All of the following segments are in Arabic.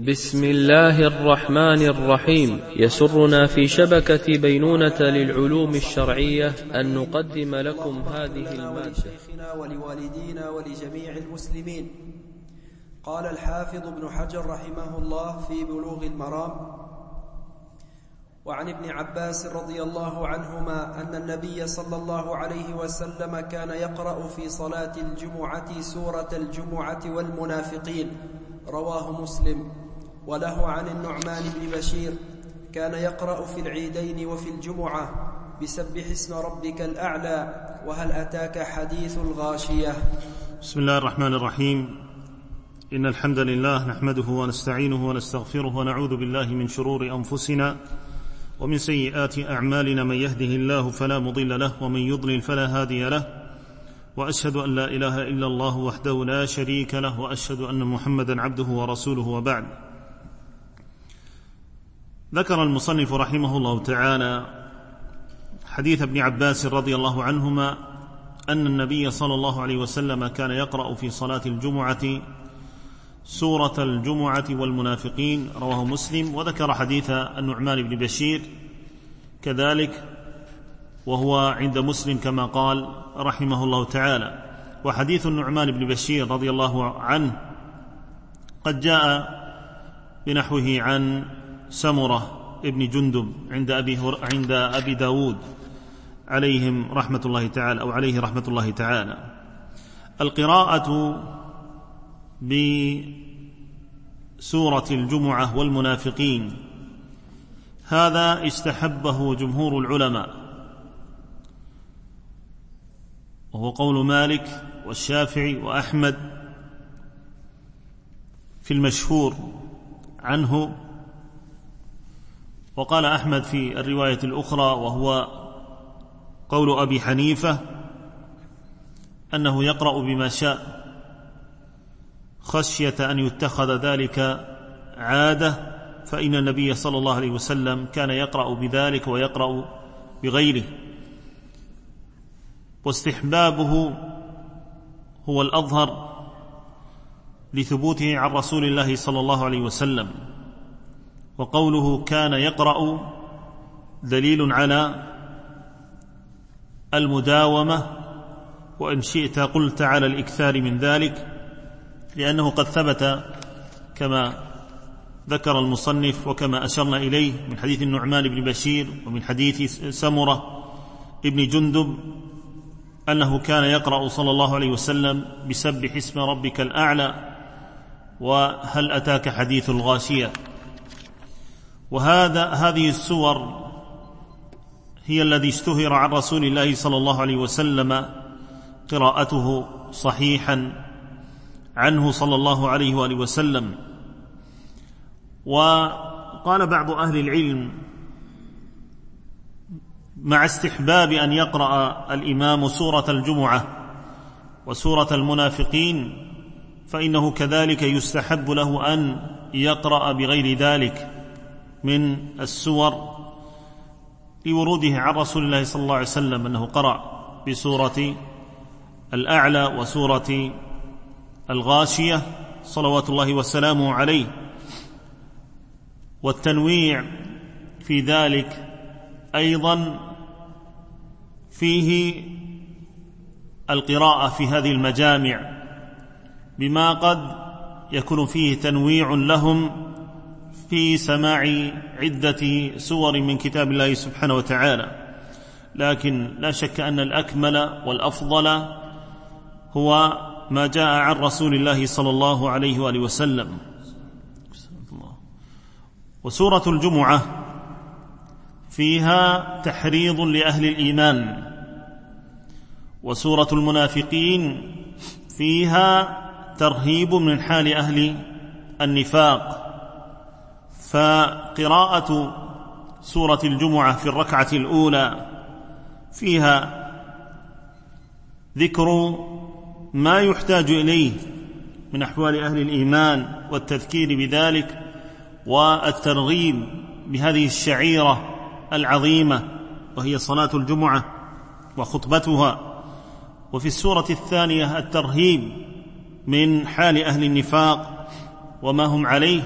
بسم الله الرحمن الرحيم. يسرنا في شبكة بينونة للعلوم الشرعية أن نقدم لكم هذه المادة. ولشيخنا ولوالدينا ولجميع المسلمين. قال الحافظ ابن حجر رحمه الله في بلوغ المرام: وعن ابن عباس رضي الله عنهما أن النبي صلى الله عليه وسلم كان يقرأ في صلاة الجمعة سورة الجمعة والمنافقين، رواه مسلم. وله عن النعمان بن بشير: كان يقرأ في العيدين وفي الجمعة بسبح اسم ربك الأعلى وهل أتاك حديث الغاشية. بسم الله الرحمن الرحيم. إن الحمد لله نحمده ونستعينه ونستغفره ونعوذ بالله من شرور أنفسنا ومن سيئات أعمالنا، من يهده الله فلا مضل له ومن يضلل فلا هادي له، وأشهد أن لا إله إلا الله وحده لا شريك له، وأشهد أن محمدا عبده ورسوله، وبعد. ذكر المصنف رحمه الله تعالى حديث ابن عباس رضي الله عنهما أن النبي صلى الله عليه وسلم كان يقرأ في صلاة الجمعة سورة الجمعة والمنافقين، رواه مسلم. وذكر حديث النعمان بن بشير كذلك، وهو عند مسلم كما قال رحمه الله تعالى. وحديث النعمان بن بشير رضي الله عنه قد جاء بنحوه عن سمرة ابن جندب عند أبي داود عليهم رحمة الله تعالى، أو عليه رحمة الله تعالى. القراءة بسورة الجمعة والمنافقين هذا استحبه جمهور العلماء، وهو قول مالك والشافعي وأحمد في المشهور عنه. وقال أحمد في الرواية الأخرى وهو قول أبي حنيفة أنه يقرأ بما شاء خشية أن يتخذ ذلك عادة، فإن النبي صلى الله عليه وسلم كان يقرأ بذلك ويقرأ بغيره، واستحبابه هو الأظهر لثبوته عن رسول الله صلى الله عليه وسلم. وقوله كان يقرأ دليل على المداومة، وإن شئت قلت على الإكثار من ذلك، لأنه قد ثبت كما ذكر المصنف وكما أشرنا إليه من حديث النعمان بن بشير ومن حديث سمرة ابن جندب أنه كان يقرأ صلى الله عليه وسلم بسبح اسم ربك الأعلى وهل أتاك حديث الغاشية. هذه السور هي الذي اشتهر عن رسول الله صلى الله عليه وسلم قراءته صحيحا عنه صلى الله عليه وآله وسلم. وقال بعض أهل العلم مع استحباب أن يقرأ الإمام سورة الجمعة وسورة المنافقين، فإنه كذلك يستحب له أن يقرأ بغير ذلك من السور، لوروده عن رسول الله صلى الله عليه وسلم أنه قرأ بسورة الأعلى وسورة الغاشية صلوات الله وسلامه عليه. والتنويع في ذلك أيضا فيه القراءة في هذه المجامع بما قد يكون فيه تنويع لهم في سماع عدة سور من كتاب الله سبحانه وتعالى، لكن لا شك أن الأكمل والأفضل هو ما جاء عن رسول الله صلى الله عليه وآله وسلم. وسورة الجمعة فيها تحريض لأهل الإيمان، وسورة المنافقين فيها ترهيب من حال أهل النفاق. فقراءة سورة الجمعة في الركعة الأولى فيها ذكر ما يحتاج إليه من أحوال أهل الإيمان والتذكير بذلك والترغيب بهذه الشعيرة العظيمة وهي صلاة الجمعة وخطبتها. وفي السورة الثانية الترهيب من حال أهل النفاق وما هم عليه،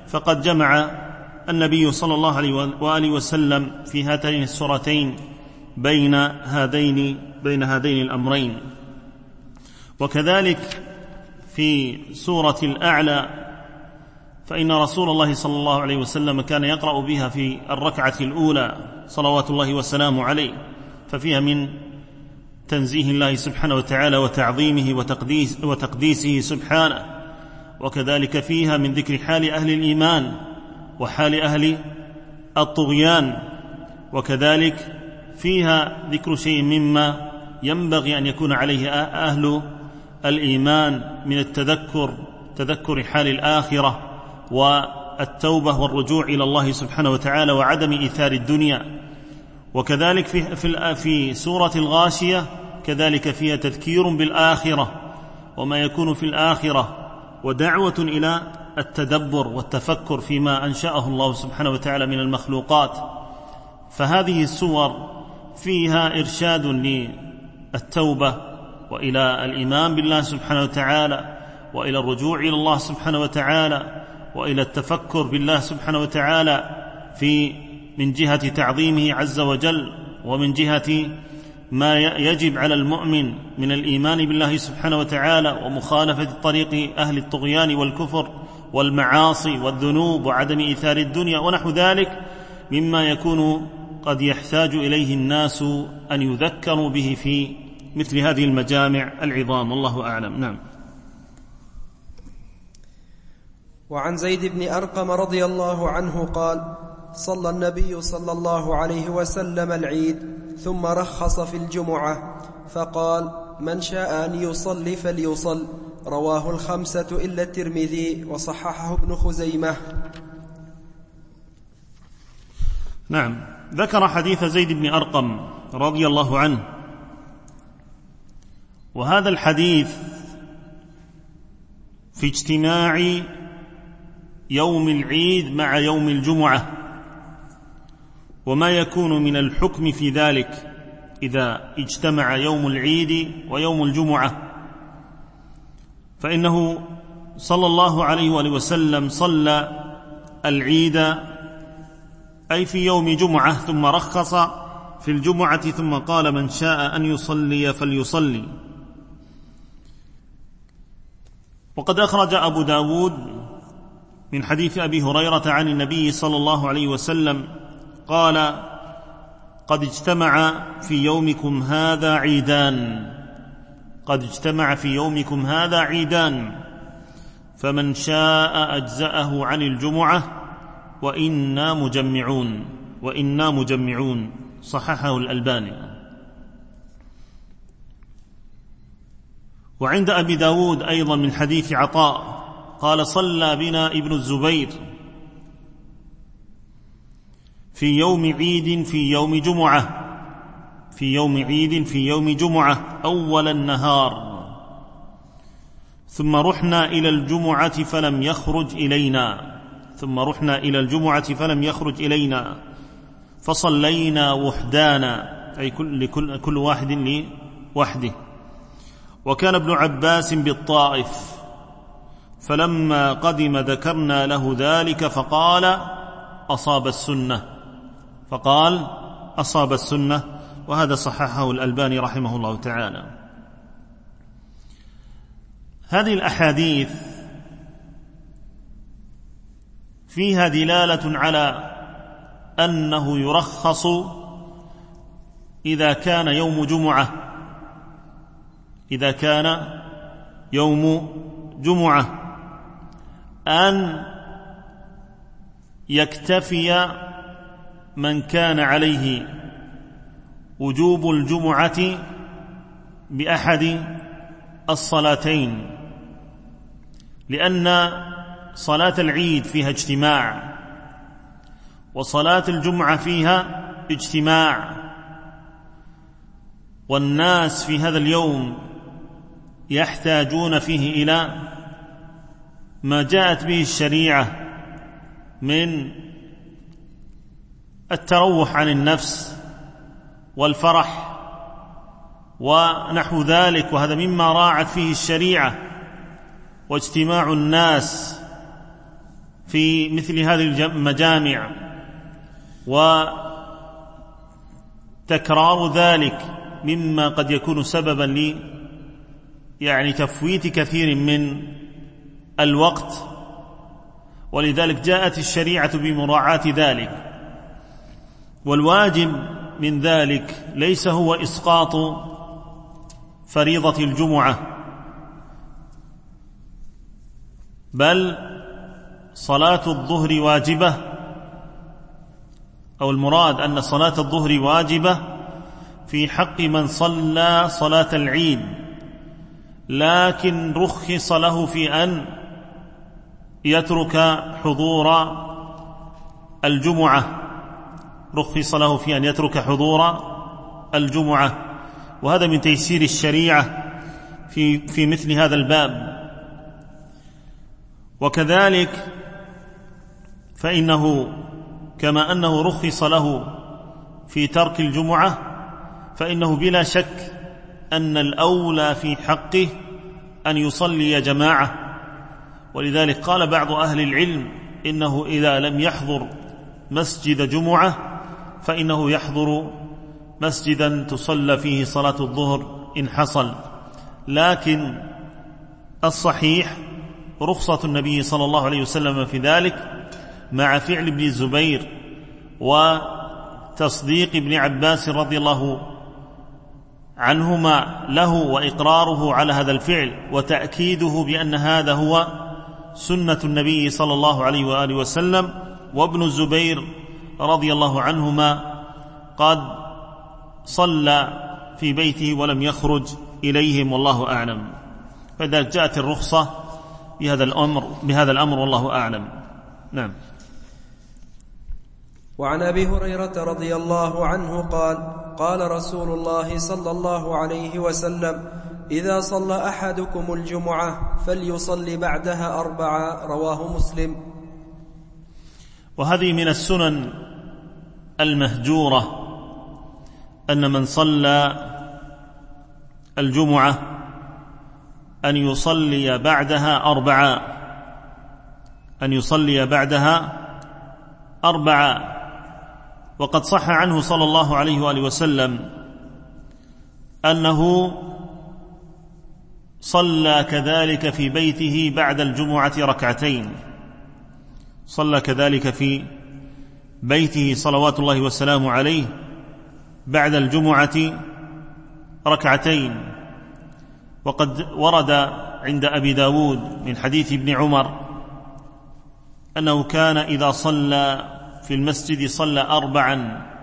فقد جمع النبي صلى الله عليه وآله وسلم في هاتين السورتين بين هذين الأمرين. وكذلك في سورة الأعلى فإن رسول الله صلى الله عليه وسلم كان يقرأ بها في الركعة الأولى صلوات الله وسلامه عليه، ففيها من تنزيه الله سبحانه وتعالى وتعظيمه وتقديسه سبحانه، وكذلك فيها من ذكر حال أهل الإيمان وحال أهل الطغيان، وكذلك فيها ذكر شيء مما ينبغي أن يكون عليه أهل الإيمان من تذكر حال الآخرة والتوبة والرجوع إلى الله سبحانه وتعالى وعدم إيثار الدنيا. وكذلك في سورة الغاشية كذلك فيها تذكير بالآخرة وما يكون في الآخرة ودعوة إلى التدبر والتفكر فيما أنشأه الله سبحانه وتعالى من المخلوقات. فهذه السور فيها إرشاد للتوبة وإلى الإيمان بالله سبحانه وتعالى وإلى الرجوع إلى الله سبحانه وتعالى وإلى التفكر بالله سبحانه وتعالى من جهة تعظيمه عز وجل، ومن جهة ما يجب على المؤمن من الإيمان بالله سبحانه وتعالى ومخالفة طريق أهل الطغيان والكفر والمعاصي والذنوب وعدم إيثار الدنيا ونحو ذلك مما يكون قد يحتاج إليه الناس أن يذكروا به في مثل هذه المجامع العظام. والله أعلم. نعم. وعن زيد بن أرقم رضي الله عنه قال: صلى النبي صلى الله عليه وسلم العيد ثم رخص في الجمعة فقال: من شاء أن يصلي فليصل. رواه الخمسة إلا الترمذي وصححه ابن خزيمة. نعم. ذكر حديث زيد بن أرقم رضي الله عنه، وهذا الحديث في اجتماع يوم العيد مع يوم الجمعة وما يكون من الحكم في ذلك إذا اجتمع يوم العيد ويوم الجمعة. فإنه صلى الله عليه وآله وسلم صلى العيد أي في يوم جمعة ثم رخص في الجمعة ثم قال: من شاء أن يصلي فليصلي. وقد أخرج أبو داود من حديث أبي هريرة عن النبي صلى الله عليه وسلم قال: قد اجتمع في يومكم هذا عيدان، قد اجتمع في يومكم هذا عيدان، فمن شاء أجزأه عن الجمعة وإنا مجمعون. صححه الألباني. وعند أبي داود أيضا من حديث عطاء قال: صلى بنا ابن الزبير في يوم عيد في يوم جمعة أول النهار، ثم رحنا إلى الجمعة فلم يخرج إلينا فصلينا وحدانا، أي كل واحد لوحده. وكان ابن عباس بالطائف، فلما قدم ذكرنا له ذلك فقال: أصاب السنة. وهذا صححه الألباني رحمه الله تعالى. هذه الأحاديث فيها دلالة على أنه يرخص إذا كان يوم جمعة أن يكتفي من كان عليه وجوب الجمعة بأحد الصلاتين، لأن صلاة العيد فيها اجتماع وصلاة الجمعة فيها اجتماع، والناس في هذا اليوم يحتاجون فيه إلى ما جاءت به الشريعة من التروح عن النفس والفرح ونحو ذلك، وهذا مما راعت فيه الشريعة، واجتماع الناس في مثل هذه المجامع وتكرار ذلك مما قد يكون سببا تفويت كثير من الوقت، ولذلك جاءت الشريعة بمراعاة ذلك. والواجب من ذلك ليس هو إسقاط فريضة الجمعة، بل صلاة الظهر واجبة، أو المراد أن صلاة الظهر واجبة في حق من صلى صلاة العيد، لكن رخص له في أن يترك حضور الجمعة، رخص له في أن يترك حضور الجمعة، وهذا من تيسير الشريعة في مثل هذا الباب. وكذلك فإنه كما أنه رخص له في ترك الجمعة، فإنه بلا شك أن الأولى في حقه أن يصلي جماعة. ولذلك قال بعض أهل العلم إنه إذا لم يحضر مسجد جمعة فإنه يحضر مسجدا تصلى فيه صلاة الظهر إن حصل. لكن الصحيح رخصة النبي صلى الله عليه وسلم في ذلك، مع فعل ابن الزبير وتصديق ابن عباس رضي الله عنهما له وإقراره على هذا الفعل وتأكيده بأن هذا هو سنة النبي صلى الله عليه وآله وسلم. وابن الزبير رضي الله عنهما قد صلى في بيته ولم يخرج إليهم والله أعلم. فإذا جاءت الرخصة بهذا الأمر والله أعلم. نعم. وعن أبي هريرة رضي الله عنه قال: قال رسول الله صلى الله عليه وسلم: إذا صلى أحدكم الجمعة فليصلي بعدها 4، رواه مسلم. وهذه من السنن المهجورة أن من صلى الجمعة أن يصلي بعدها 4، أن يصلي بعدها 4. وقد صح عنه صلى الله عليه وآله وسلم أنه صلى كذلك في بيته بعد الجمعة 2، صلى كذلك في بيته صلوات الله والسلام عليه بعد الجمعة 2. وقد ورد عند أبي داود من حديث ابن عمر أنه كان إذا صلى في المسجد صلى 4،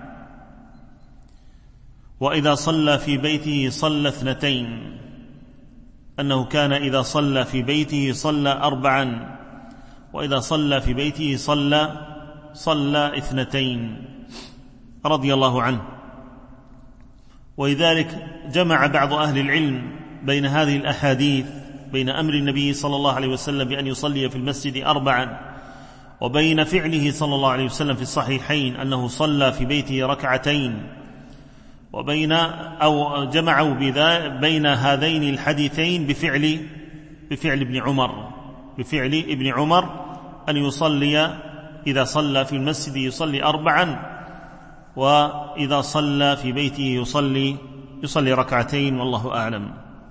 وإذا صلى في بيته صلى 2. أنه كان إذا صلى في بيته صلى 4، وإذا صلى في بيته صلى 2 رضي الله عنه. ولذلك جمع بعض أهل العلم بين هذه الأحاديث، بين أمر النبي صلى الله عليه وسلم بأن يصلي في المسجد 4، وبين فعله صلى الله عليه وسلم في الصحيحين أنه صلى في بيته 2، جمعوا بين هذين الحديثين بفعل ابن عمر أن يصلي إذا صلى في المسجد يصلي 4، وإذا صلى في بيته يصلي 2 والله أعلم.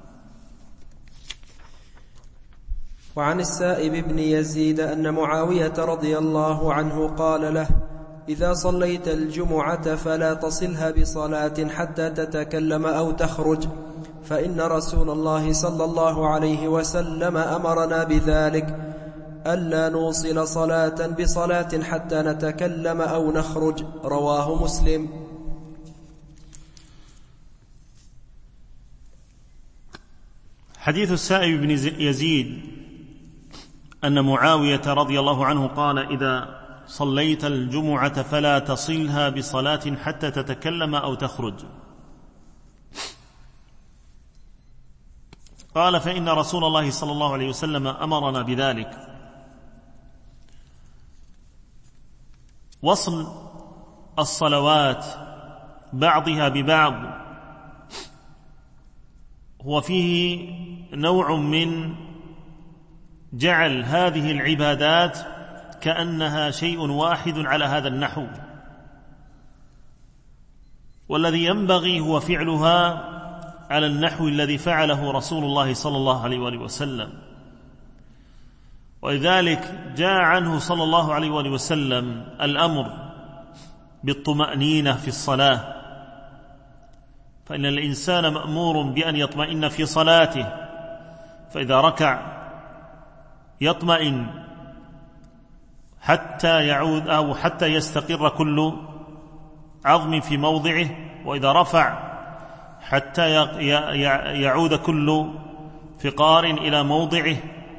وعن السائب بن يزيد أن معاوية رضي الله عنه قال له: إذا صليت الجمعة فلا تصلها بصلاة حتى تتكلم أو تخرج، فإن رسول الله صلى الله عليه وسلم أمرنا بذلك، ألا نوصل صلاة بصلاة حتى نتكلم أو نخرج، رواه مسلم. حديث السائب بن يزيد أن معاوية رضي الله عنه قال: إذا صليت الجمعة فلا تصلها بصلاة حتى تتكلم أو تخرج. قال: فإن رسول الله صلى الله عليه وسلم أمرنا بذلك. وصل الصلوات بعضها ببعض هو فيه نوع من جعل هذه العبادات كأنها شيء واحد على هذا النحو، والذي ينبغي هو فعلها على النحو الذي فعله رسول الله صلى الله عليه وآله وسلم. ولذلك جاء عنه صلى الله عليه وآله وسلم الأمر بالطمأنينة في الصلاة، فإن الإنسان مأمور بأن يطمئن في صلاته، فإذا ركع يطمئن حتى يعود أو حتى يستقر كل عظم في موضعه، وإذا رفع حتى يعود كل فقار إلى موضعه.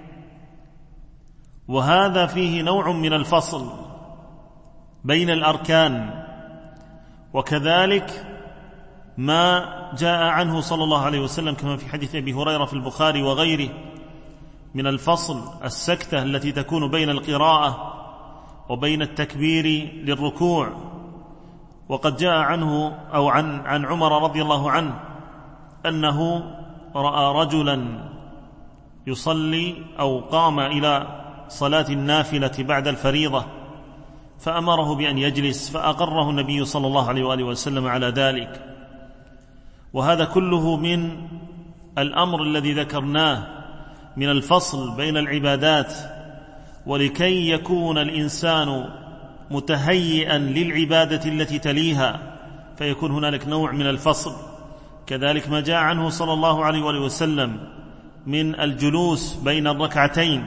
وهذا فيه نوع من الفصل بين الأركان. وكذلك ما جاء عنه صلى الله عليه وسلم كما في حديث أبي هريرة في البخاري وغيره من الفصل، السكتة التي تكون بين القراءة وبين التكبير للركوع. وقد جاء عنه أو عن عمر رضي الله عنه أنه رأى رجلا يصلي أو قام إلى صلاة النافلة بعد الفريضة فأمره بأن يجلس، فأقره النبي صلى الله عليه وآله وسلم على ذلك. وهذا كله من الأمر الذي ذكرناه من الفصل بين العبادات، ولكي يكون الإنسان متهيئا للعبادة التي تليها فيكون هنالك نوع من الفصل. كذلك ما جاء عنه صلى الله عليه وآله وسلم من الجلوس بين الركعتين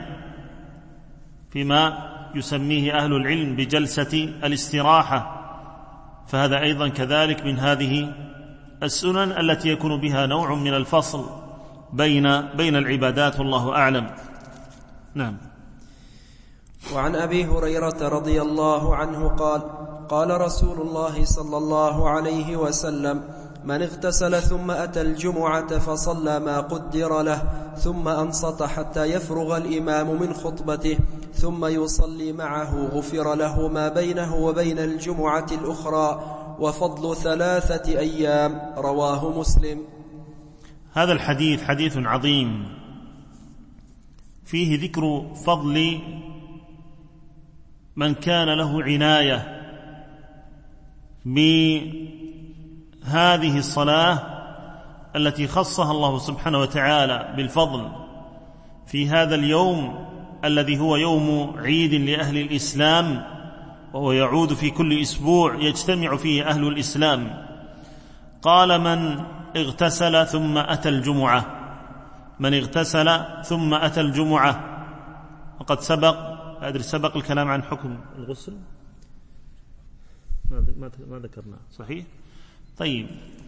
فيما يسميه أهل العلم بجلسة الاستراحة، فهذا أيضا كذلك من هذه السنن التي يكون بها نوع من الفصل بين العبادات، والله أعلم. نعم. وعن أبي هريرة رضي الله عنه قال: قال رسول الله صلى الله عليه وسلم: من اغتسل ثم أتى الجمعة فصلى ما قدر له ثم أنصت حتى يفرغ الإمام من خطبته ثم يصلي معه غفر له ما بينه وبين الجمعة الأخرى وفضل 3 أيام. رواه مسلم. هذا الحديث حديث عظيم فيه ذكر فضل من كان له عناية بهذه الصلاة التي خصها الله سبحانه وتعالى بالفضل في هذا اليوم الذي هو يوم عيد لأهل الإسلام، وهو يعود في كل أسبوع يجتمع فيه أهل الإسلام. قال: من اغتسل ثم أتى الجمعة. من اغتسل ثم أتى الجمعة. وقد سبق الكلام عن حكم الغسل، ما ذكرنا صحيح؟ طيب،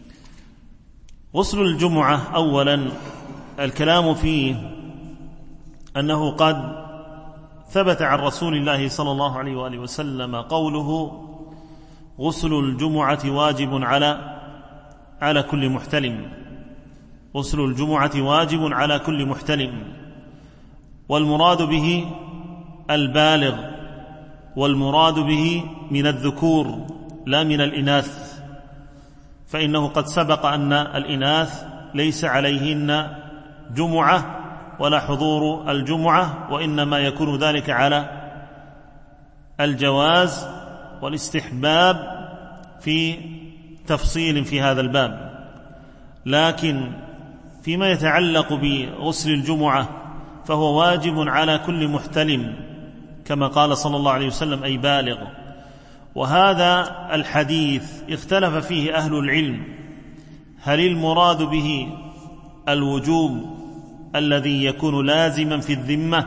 غسل الجمعة أولا الكلام فيه أنه قد ثبت عن رسول الله صلى الله عليه وآله وسلم قوله: غسل الجمعة واجب على كل محتلم. غسل الجمعة واجب على كل محتلم، والمراد به البالغ، والمراد به من الذكور لا من الإناث، فإنه قد سبق أن الإناث ليس عليهن جمعة ولا حضور الجمعة، وإنما يكون ذلك على الجواز والاستحباب في تفصيل في هذا الباب. لكن فيما يتعلق بغسل الجمعة فهو واجب على كل محتلم كما قال صلى الله عليه وسلم: أي بالغ. وهذا الحديث اختلف فيه أهل العلم، هل المراد به الوجوب الذي يكون لازما في الذمة؟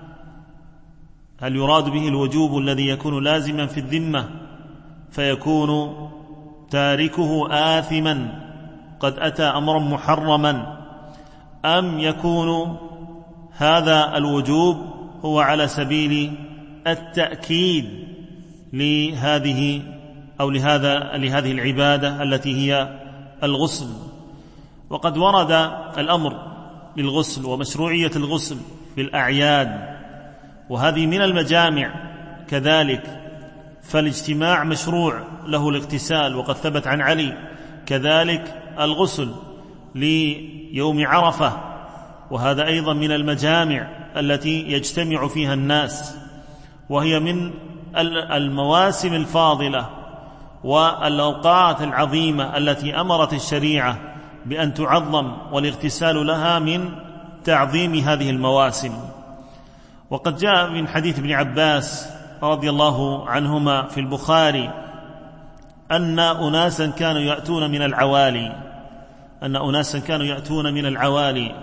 هل يراد به الوجوب الذي يكون لازما في الذمة فيكون تاركه آثما قد أتى أمرا محرما، أم يكون هذا الوجوب هو على سبيل التأكيد لهذه لهذه العبادة التي هي الغسل؟ وقد ورد الأمر بالغسل ومشروعية الغسل بالأعياد، وهذه من المجامع كذلك، فالاجتماع مشروع له الاغتسال، وقد ثبت عن علي كذلك الغسل ليوم عرفة، وهذا أيضا من المجامع التي يجتمع فيها الناس. وهي من المواسم الفاضلة والأوقات العظيمة التي أمرت الشريعة بأن تعظم، والاغتسال لها من تعظيم هذه المواسم. وقد جاء من حديث ابن عباس رضي الله عنهما في البخاري أن أناسا كانوا يأتون من العوالي،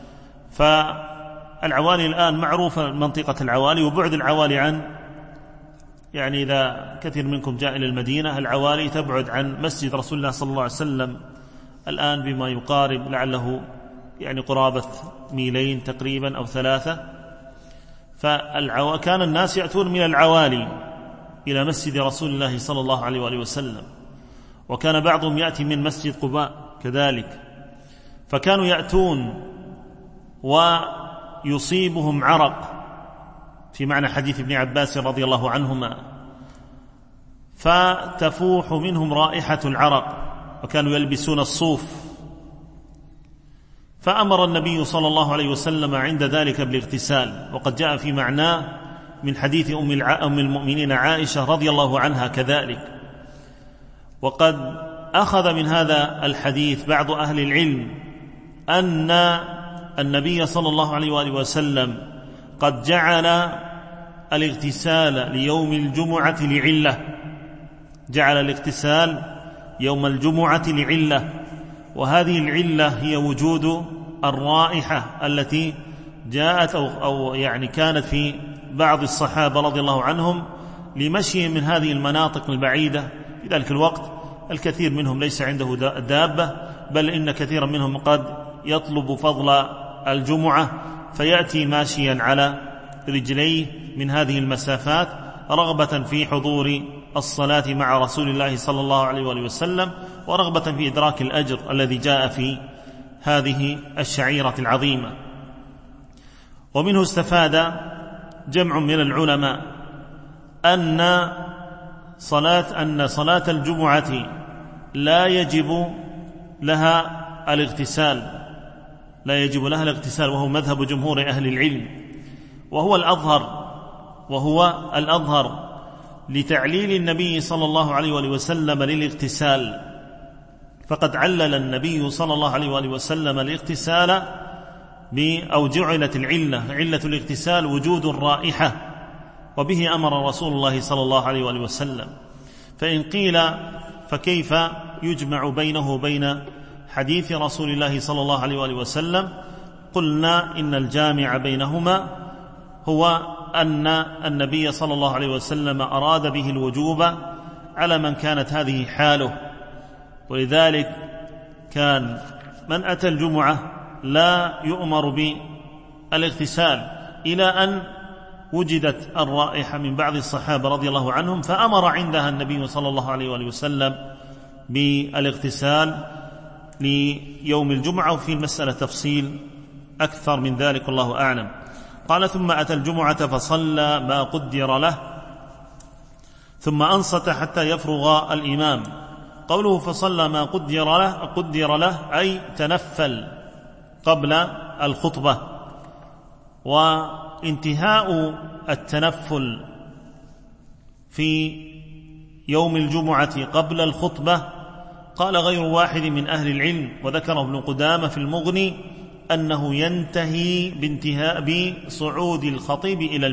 فالعوالي الآن معروفة منطقة العوالي، وبعد العوالي عن، يعني إذا كثير منكم جاء إلى المدينة، العوالي تبعد عن مسجد رسول الله صلى الله عليه وسلم الآن بما يقارب لعله يعني قرابة 2 ميل تقريبا أو 3. فكان الناس يأتون من العوالي إلى مسجد رسول الله صلى الله عليه وآله وسلم، وكان بعضهم يأتي من مسجد قباء كذلك، فكانوا يأتون ويصيبهم عرق في معنى حديث ابن عباس رضي الله عنهما، فتفوح منهم رائحة العرق، وكانوا يلبسون الصوف. فأمر النبي صلى الله عليه وسلم عند ذلك بالاغتسال، وقد جاء في معناه من حديث أم المؤمنين عائشة رضي الله عنها كذلك. وقد أخذ من هذا الحديث بعض أهل العلم أن النبي صلى الله عليه وآله وسلم قد جعل الاغتسال ليوم الجمعة لعلة، جعل الاغتسال يوم الجمعة لعلة، وهذه العلة هي وجود الرائحة التي جاءت أو يعني كانت في بعض الصحابة رضي الله عنهم لمشي من هذه المناطق البعيدة. في ذلك الوقت الكثير منهم ليس عنده دابة، بل إن كثيرا منهم قد يطلب فضل الجمعة فيأتي ماشيا على رجليه من هذه المسافات رغبة في حضور الصلاة مع رسول الله صلى الله عليه وآله وسلم، ورغبة في إدراك الأجر الذي جاء في هذه الشعيرة العظيمة. ومنه استفاد جمع من العلماء أن صلاة الجمعة لا يجب لها الاغتسال، وهو مذهب جمهور أهل العلم، وهو الأظهر لتعليل النبي صلى الله عليه وآله وسلم للاغتسال. فقد علل النبي صلى الله عليه وآله وسلم الاغتسال أو جعلت علة الاغتسال وجود الرائحة، وبه أمر رسول الله صلى الله عليه وآله وسلم. فإن قيل فكيف يجمع بينه وبين حديث رسول الله صلى الله عليه وآله وسلم؟ قلنا إن الجامع بينهما هو أن النبي صلى الله عليه وسلم أراد به الوجوب على من كانت هذه حاله، ولذلك كان من أتى الجمعة لا يؤمر بالاغتسال إلى أن وجدت الرائحة من بعض الصحابة رضي الله عنهم، فأمر عندها النبي صلى الله عليه وآله وسلم بالاغتسال ليوم الجمعة، وفي المسألة تفصيل أكثر من ذلك والله أعلم. قال: ثم أتى الجمعة فصلى ما قدر له ثم أنصت حتى يفرغ الإمام. قوله فصلى ما قدر له أي تنفل قبل الخطبة. وانتهاء التنفل في يوم الجمعة قبل الخطبة قال غير واحد من أهل العلم، وذكره ابن قدامة في المغني أنه ينتهي بصعود الخطيب إلى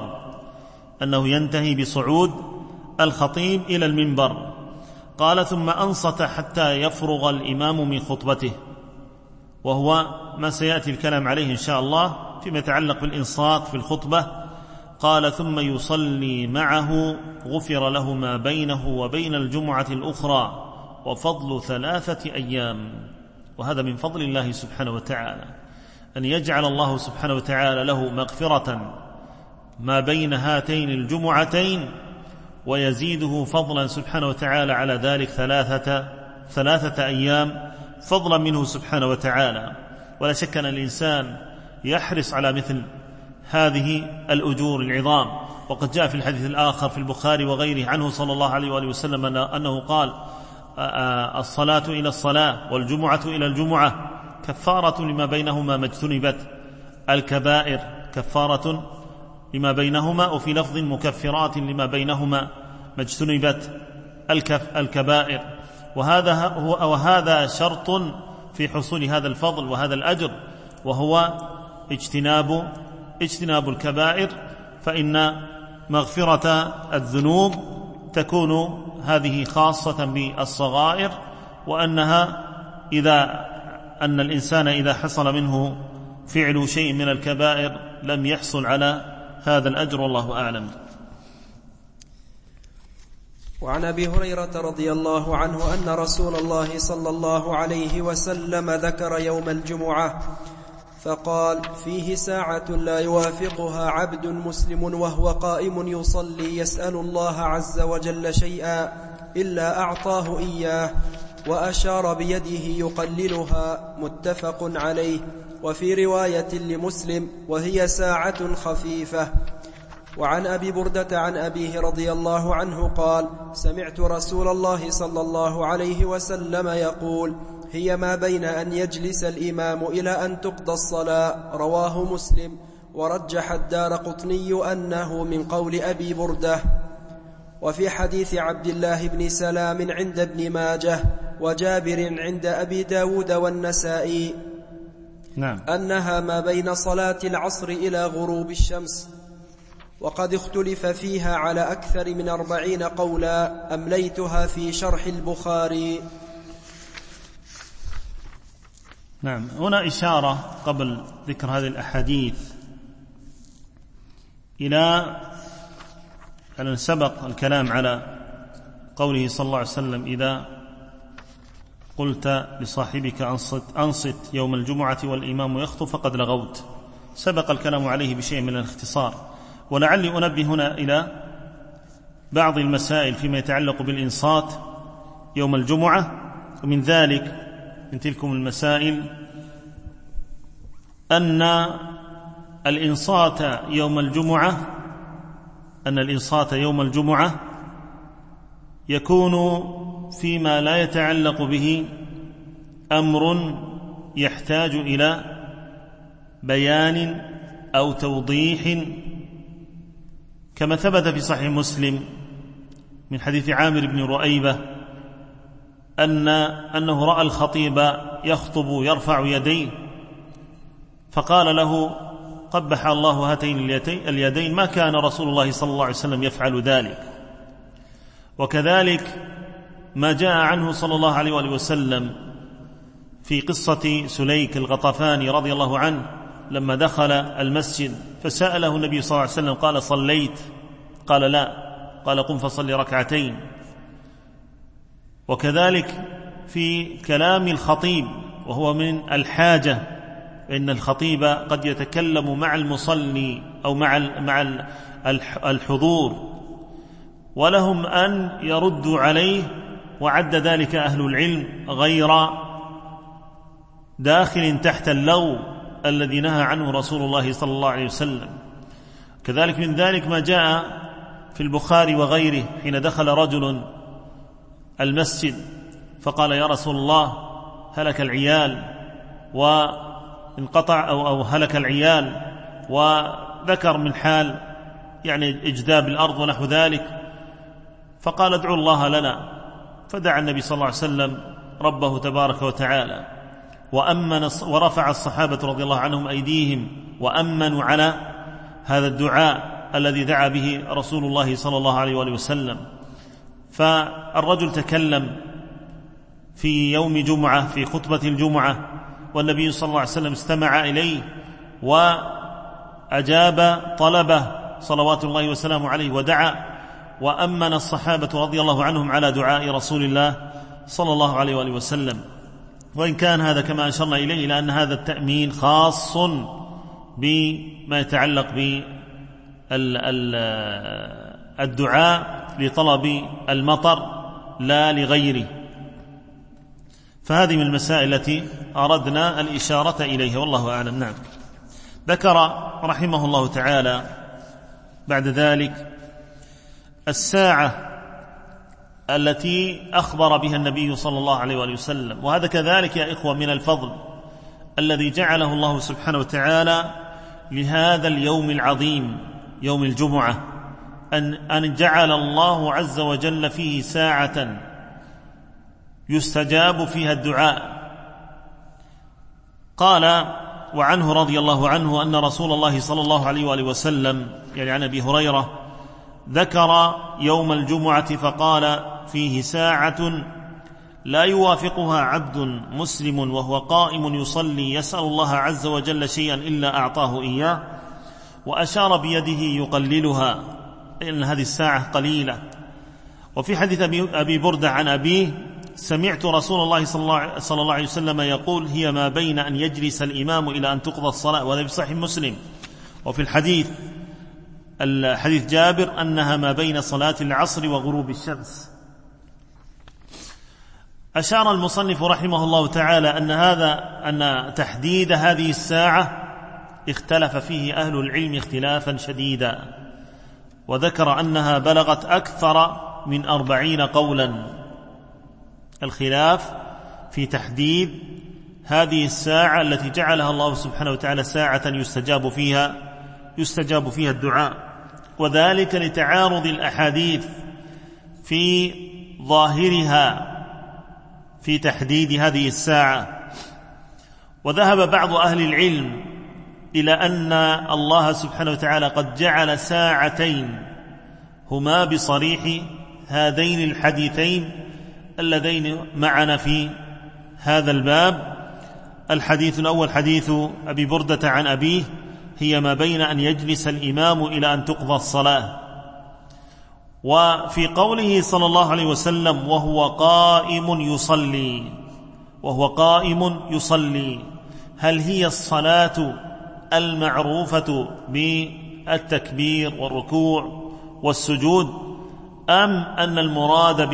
المنبر، قال: ثم أنصت حتى يفرغ الإمام من خطبته، وهو ما سيأتي الكلام عليه إن شاء الله فيما يتعلق بالإنصات في الخطبة. قال: ثم يصلي معه غفر له ما بينه وبين الجمعة الأخرى وفضل 3 أيام. وهذا من فضل الله سبحانه وتعالى، أن يجعل الله سبحانه وتعالى له مغفرة ما بين هاتين الجمعتين، ويزيده فضلا سبحانه وتعالى على ذلك 3 أيام فضلا منه سبحانه وتعالى. ولا شك أن الإنسان يحرص على مثل هذه الأجور العظام. وقد جاء في الحديث الآخر في البخاري وغيره عنه صلى الله عليه وآله وسلم أنه قال: الصلاة إلى الصلاة والجمعة إلى الجمعة كفارة لما بينهما ما اجتنبت الكبائر، كفارة لما بينهما، وفي لفظ مكفرات لما بينهما ما اجتنبت الكبائر. وهذا شرط في حصول هذا الفضل وهذا الأجر، وهو اجتناب الكبائر، فإن مغفرة الذنوب تكون هذه خاصة بالصغائر، أن الإنسان إذا حصل منه فعل شيء من الكبائر لم يحصل على هذا الأجر، والله أعلم. وعن أبي هريرة رضي الله عنه أن رسول الله صلى الله عليه وسلم ذكر يوم الجمعة فقال: فيه ساعة لا يوافقها عبد مسلم وهو قائم يصلي يسأل الله عز وجل شيئا إلا أعطاه إياه، وأشار بيده يقللها، متفق عليه. وفي رواية لمسلم: وهي ساعة خفيفة. وعن أبي بردة عن أبيه رضي الله عنه قال: سمعت رسول الله صلى الله عليه وسلم يقول: هي ما بين أن يجلس الإمام إلى أن تقضى الصلاة. رواه مسلم. ورجح الدارقطني أنه من قول أبي بردة. وفي حديث عبد الله بن سلام عند ابن ماجه وجابر عند أبي داود والنسائي أنها ما بين صلاة العصر إلى غروب الشمس. وقد اختلف فيها على أكثر من 40 قولا، أمليتها في شرح البخاري. نعم. هنا إشارة قبل ذكر هذه الأحاديث إلى أن سبق الكلام على قوله صلى الله عليه وسلم: إذا قلت لصاحبك أنصت يوم الجمعة والإمام يخطب فقد لغوت. سبق الكلام عليه بشيء من الاختصار، ولعلي أنبه هنا إلى بعض المسائل فيما يتعلق بالإنصات يوم الجمعة. ومن ذلك من تلكم المسائل أن الإنصات يوم الجمعة يكون فيما لا يتعلق به أمر يحتاج إلى بيان أو توضيح، كما ثبت في صحيح مسلم من حديث عامر بن رؤيبة أنه رأى الخطيب يخطب يرفع يديه فقال له: قبح الله هاتين اليدين، ما كان رسول الله صلى الله عليه وسلم يفعل ذلك. وكذلك ما جاء عنه صلى الله عليه وسلم في قصة سليك الغطفاني رضي الله عنه لما دخل المسجد فسأله النبي صلى الله عليه وسلم قال: صليت؟ قال: لا. قال: قم فصلي ركعتين. وكذلك في كلام الخطيب، وهو من الحاجة، إن الخطيب قد يتكلم مع المصلي أو مع الحضور، ولهم أن يردوا عليه، وعد ذلك أهل العلم غير داخل تحت اللو الذي نهى عنه رسول الله صلى الله عليه وسلم. كذلك من ذلك ما جاء في البخاري وغيره حين دخل رجل المسجد فقال: يا رسول الله، هلك العيال وانقطع أو هلك العيال، وذكر من حال يعني إجداب الأرض ونحو ذلك، فقال: ادعوا الله لنا. فدعا النبي صلى الله عليه وسلم ربه تبارك وتعالى، ورفع الصحابة رضي الله عنهم أيديهم وأمنوا على هذا الدعاء الذي دعا به رسول الله صلى الله عليه وسلم. فالرجل تكلم في يوم جمعة في خطبة الجمعة، والنبي صلى الله عليه وسلم استمع إليه وأجاب طلبه صلوات الله وسلامه عليه، ودعا وأمن الصحابة رضي الله عنهم على دعاء رسول الله صلى الله عليه وسلم. وإن كان هذا كما أشرنا إليه لأن هذا التأمين خاص بما يتعلق بالدعاء لطلب المطر لا لغيره. فهذه من المسائل التي أردنا الإشارة إليها، والله أعلم. نعم. ذكر رحمه الله تعالى بعد ذلك الساعة التي أخبر بها النبي صلى الله عليه وسلم، وهذا كذلك يا إخوة من الفضل الذي جعله الله سبحانه وتعالى لهذا اليوم العظيم، يوم الجمعة أن جعل الله عز وجل فيه ساعة يستجاب فيها الدعاء. قال وعنه رضي الله عنه أن رسول الله صلى الله عليه وآله وسلم، يعني عن أبي هريرة، ذكر يوم الجمعة فقال: فيه ساعة لا يوافقها عبد مسلم وهو قائم يصلي يسأل الله عز وجل شيئا إلا أعطاه إياه، وأشار بيده يقللها، لأن هذه الساعة قليلة. وفي حديث أبي بردة عن أبيه: سمعت رسول الله صلى الله عليه وسلم يقول: هي ما بين أن يجلس الإمام إلى أن تقضى الصلاة، وهذا في صحيح مسلم. وفي الحديث جابر أنها ما بين صلاة العصر وغروب الشمس. أشار المصنف رحمه الله تعالى أن تحديد هذه الساعة اختلف فيه أهل العلم اختلافا شديدا، وذكر أنها بلغت أكثر من 40 قولا. الخلاف في تحديد هذه الساعة التي جعلها الله سبحانه وتعالى ساعة يستجاب فيها الدعاء، وذلك لتعارض الأحاديث في ظاهرها في تحديد هذه الساعة. وذهب بعض أهل العلم إلى أن الله سبحانه وتعالى قد جعل ساعتين هما بصريح هذين الحديثين اللذين معنا في هذا الباب. الحديث الأول حديث أبي بردة عن أبيه: هي ما بين أن يجلس الإمام إلى أن تقضى الصلاة. وفي قوله صلى الله عليه وسلم: وهو قائم يصلي، هل هي الصلاة المعروفة بالتكبير والركوع والسجود، أم أن المراد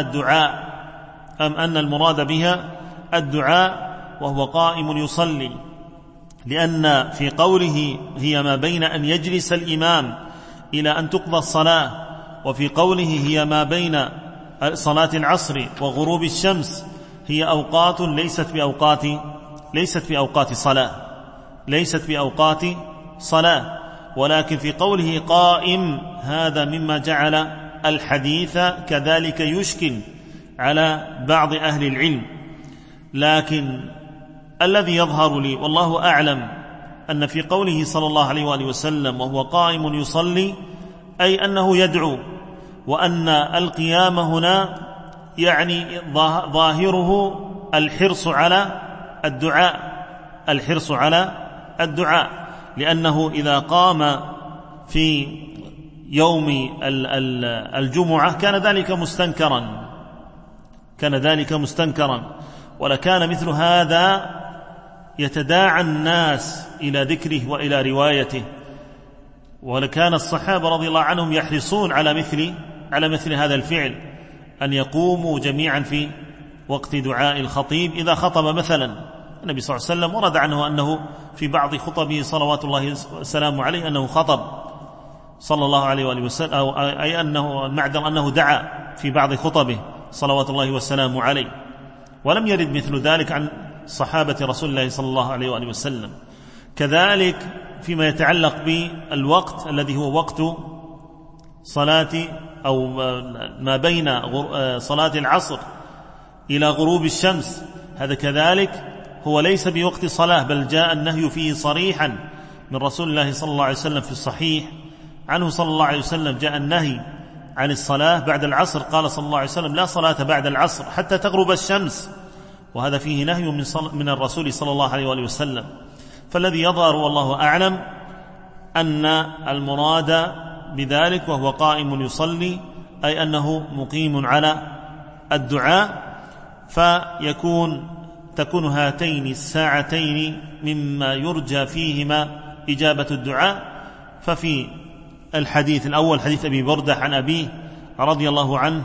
بها الدعاء وهو قائم يصلي؟ لأن في قوله هي ما بين أن يجلس الإمام إلى أن تقضى الصلاة، وفي قوله هي ما بين صلاة العصر وغروب الشمس، هي أوقات ليست بأوقات صلاة. ولكن في قوله قائم، هذا مما جعل الحديث كذلك يشكل على بعض أهل العلم. لكن الذي يظهر لي والله أعلم أن في قوله صلى الله عليه وآله وسلم: وهو قائم يصلي، أي أنه يدعو، وأن القيام هنا يعني ظاهره الحرص على الدعاء، لأنه إذا قام في يوم الجمعة كان ذلك مستنكرا، ولكان مثل هذا يتداعى الناس إلى ذكره وإلى روايته، ولكان الصحابة رضي الله عنهم يحرصون على مثل هذا الفعل، أن يقوموا جميعا في وقت دعاء الخطيب إذا خطب. مثلا النبي صلى الله عليه وسلم ورد عنه أنه في بعض خطبه صلوات الله وسلامه عليه أنه خطب صلى الله عليه وآله وسلم، أي أنه دعا في بعض خطبه صلوات الله وسلامه عليه، ولم يرد مثل ذلك عن صحابة رسول الله صلى الله عليه وآله وسلم. كذلك فيما يتعلق بالوقت الذي هو وقت صلاة أو ما بين صلاة العصر إلى غروب الشمس، هذا كذلك هو ليس بوقت صلاة، بل جاء النهي فيه صريحا من رسول الله صلى الله عليه وسلم في الصحيح عنه صلى الله عليه وسلم، جاء النهي عن الصلاة بعد العصر، قال صلى الله عليه وسلم: لا صلاة بعد العصر حتى تغرب الشمس، وهذا فيه نهي من الرسول صلى الله عليه وآله وسلم. فالذي يظهر والله أعلم أن المراد بذلك وهو قائم يصلي، أي أنه مقيم على الدعاء، تكون هاتين الساعتين مما يرجى فيهما إجابة الدعاء. ففي الحديث الأول حديث أبي بردة عن أبيه رضي الله عنه: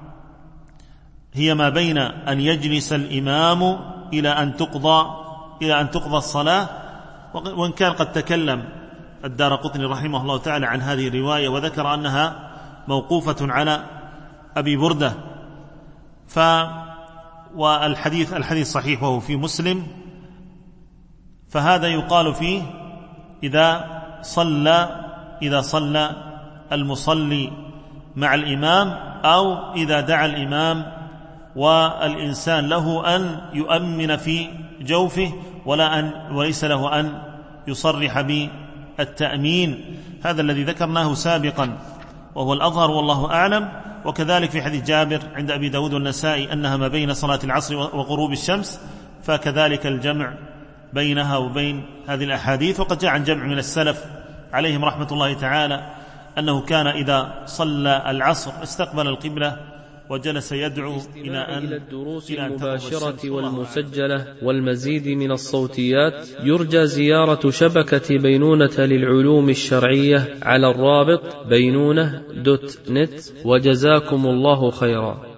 هي ما بين أن يجلس الإمام إلى أن تقضى الصلاة. وإن كان قد تكلم الدارقطني رحمه الله تعالى عن هذه الرواية وذكر أنها موقوفة على أبي بردة، والحديث صحيح وهو في مسلم، فهذا يقال فيه إذا صلى إذا صلى المصلي مع الإمام أو إذا دعا الإمام والإنسان له أن يؤمن في جوفه وليس له أن يصرح بالتأمين. هذا الذي ذكرناه سابقا وهو الأظهر والله أعلم. وكذلك في حديث جابر عند أبي داود والنسائي أنها ما بين صلاة العصر وغروب الشمس، فكذلك الجمع بينها وبين هذه الأحاديث. وقد جاء عن جمع من السلف عليهم رحمة الله تعالى أنه كان إذا صلى العصر استقبل القبلة وجلس يدعو إلى الدروس المباشرة والمسجلة والمزيد من الصوتيات. يرجى زيارة شبكة بينونة للعلوم الشرعية على الرابط بينونة.net. وجزاكم الله خيرا.